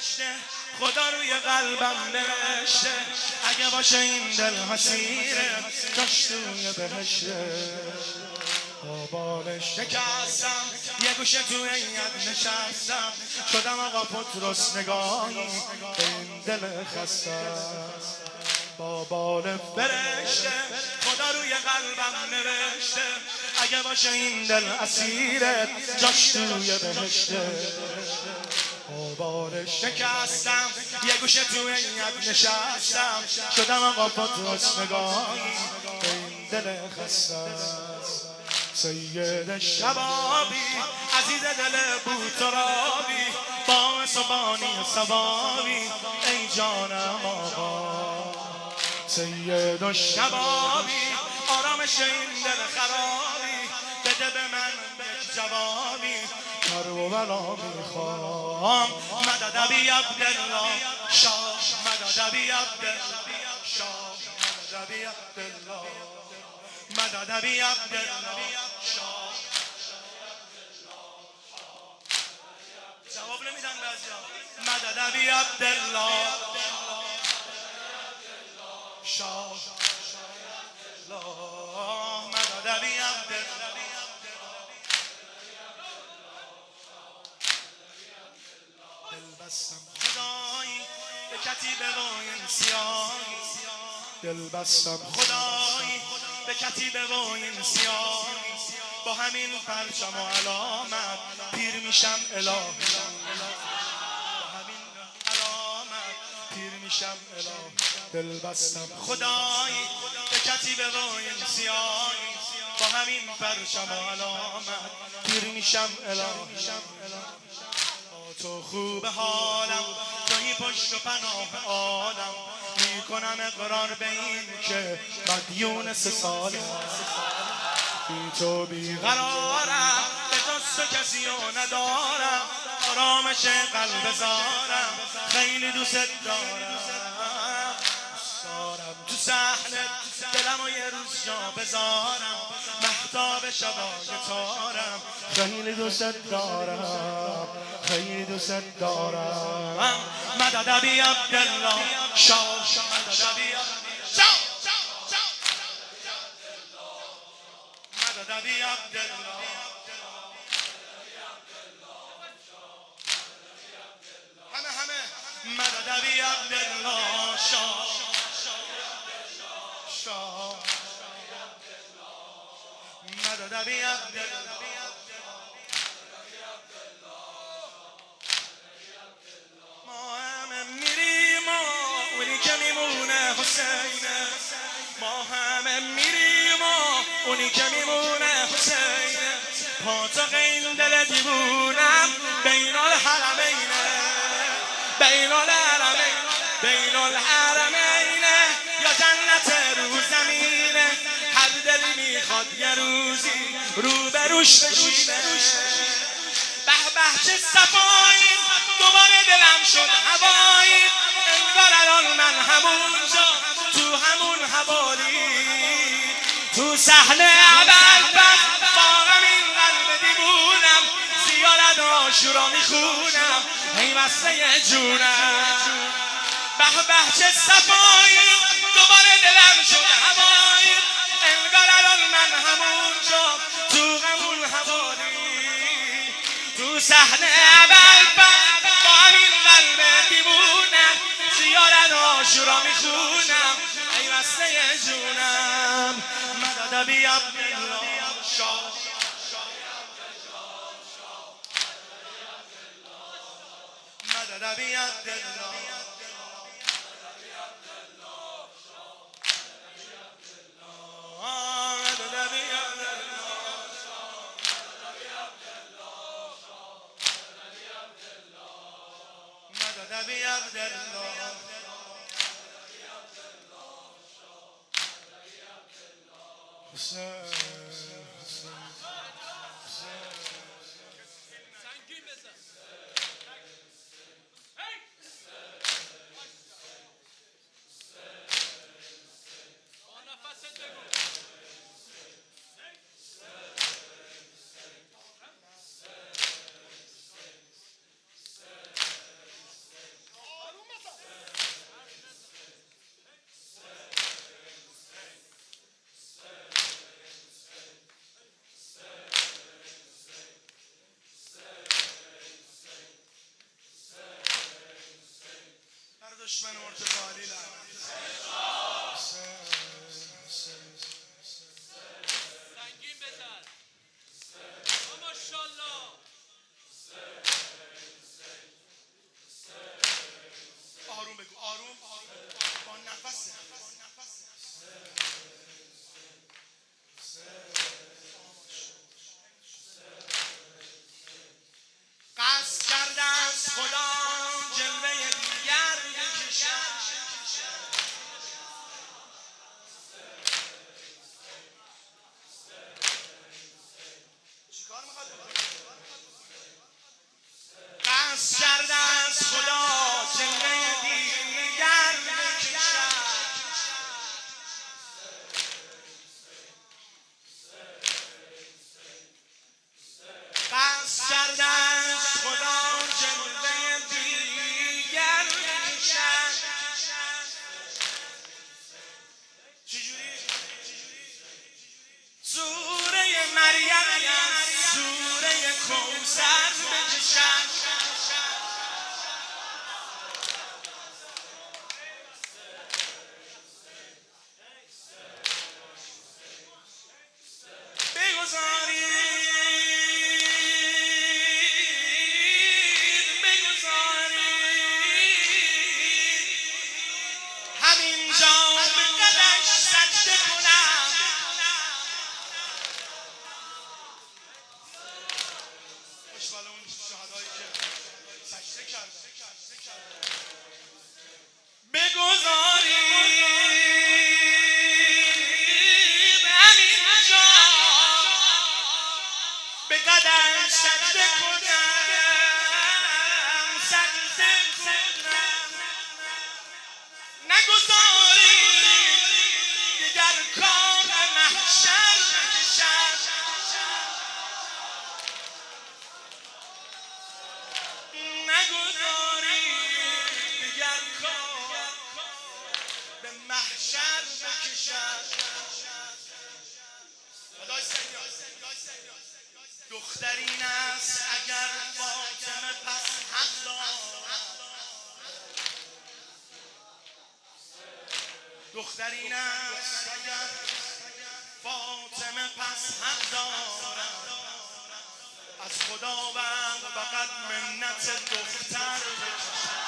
بهشته خدا روی قلبم نوشته اگه باشه این دل حسیره جاش توی بهشته بالش شکستم یه گوشه توی ید نشستم شدم آقا پتروس نگاهی به این دل خسته با بال فرشته خدا روی قلبم نوشته اگه باشه این دل اسیرت جاش توی بهشته بالش شکستم یه گوشه توی ید نشستم شدم آقا پتروس نگاهی به این دل خسته سید شبابی عزیز دل بوترابی باعث و بانی ثوابی ای جانم آقا سید شبابی آرامش این دل خرابی بده به من یک جوابی کر و بلا میخوام مدد ابی عبدالله شاه مدد ابی عبدالله شاه مدد ابی عبدالله مدد ابی عبدالله شاه جواب نمیدن بعضیا مدد ابی عبدالله شاه مدد ابی عبدالله دل بستم خدایی به کتیبه و این سیاهی دل بستم خدایی به کتیبه و این سیاهی با همین پرچم و علامت پیر میشم الهی با همین علامت پیر میشم الهی دل بستم خدایی به کتیبه و این سیاهی با همین پرچم و علامت پیر میشم الهی تو خوب حالم توی پشت و پناه عالم میکنم اقرار به این که مدیون 3 ساله بی تو بیقرارم به جز کسی رو ندارم آرامش قلب زارم خیلی دوست دارم تو صحنه دلم و یه روز جا بذارم مهتاب شبای تارم خیلی دوست دارم خیلی دوست دارم مدد ابی عبدالله شاه مدد ابی عبدالله مدد ابی عبدالله همه مدد ابی عبدالله شاه شاه مدد ابی عبدالله ما همه میریم و اونی که میمونه حسینه ما همه میریم و اونی که میمونه حسینه پا تا قین دل دیوونم بین الحرمینه بین الحرمین بین الحرمینه یا جنت رو زمینه هر دلی میخواد یه روزی روبروش بشینه به به چه صفایی دوباره دلم شد هوایی انگار الان من همونجا تو همون حوالی تو صحنه عبدالبخت با همین قلب دیوونم زیارت عاشورا میخونم ای وصله جونم به به چه صفایی دوباره دلم شد هوایی انگار الان من همونجا تو همون حوالی تو صحنه عبدالبخت با همین قلب دیوونم زیارت عاشورا میخونم ای وصله جونم مدد ابی عبدالله شاه مدد ابی عبدالله مدد ابی عبدالله دشمن ارتفاعی لعنت سنگین بزن ماشاءالله آروم بگو آروم با نفسه قصد کرده از خدا جلوه دیگر بکشد چیکار میخواد بکنه؟ قصد کرده از خدا جلوه دیگر بکشد قصد کرده از خدا جلوه دیگر بکشد چجوری؟ سوره مریم از سوره کوثر بکشد دخترین است اگر فاطمه پس حق دارد دخترین است اگر فاطمه پس حق دارد از خداوند فقط منت دختر بکشد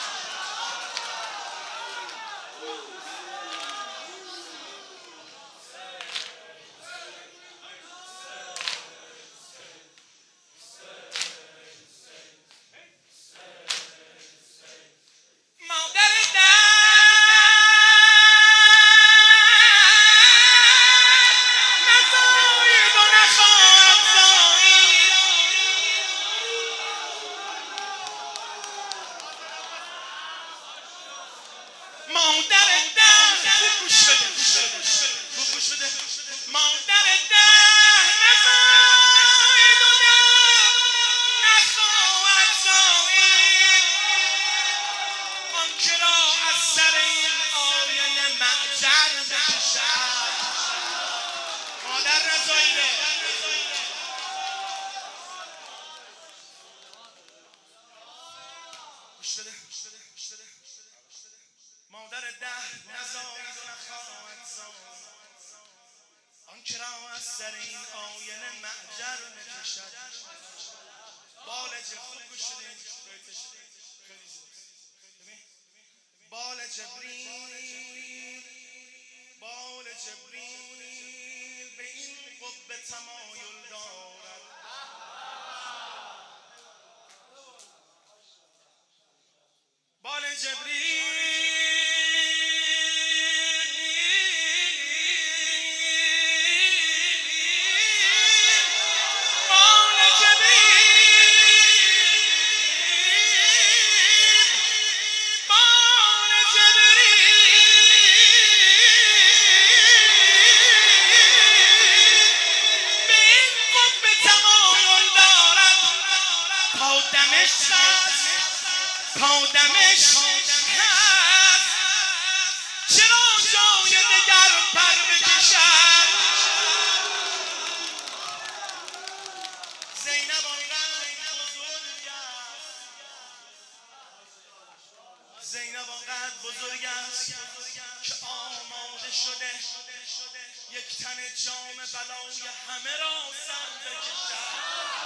مادر ده نزاید و نخواهد زاد آنکه را از سر این آینه معجر نکشد بالج خوب گوش بدین بال جبریل به این قبه تمایل دارد بال جبریل تا دمش هست چرا جای دگر پر بکشد زینب آنقدر بزرگ است زینب آنقدر بزرگ است که آماده شده یک تن جام بلای همه را سر بکشد.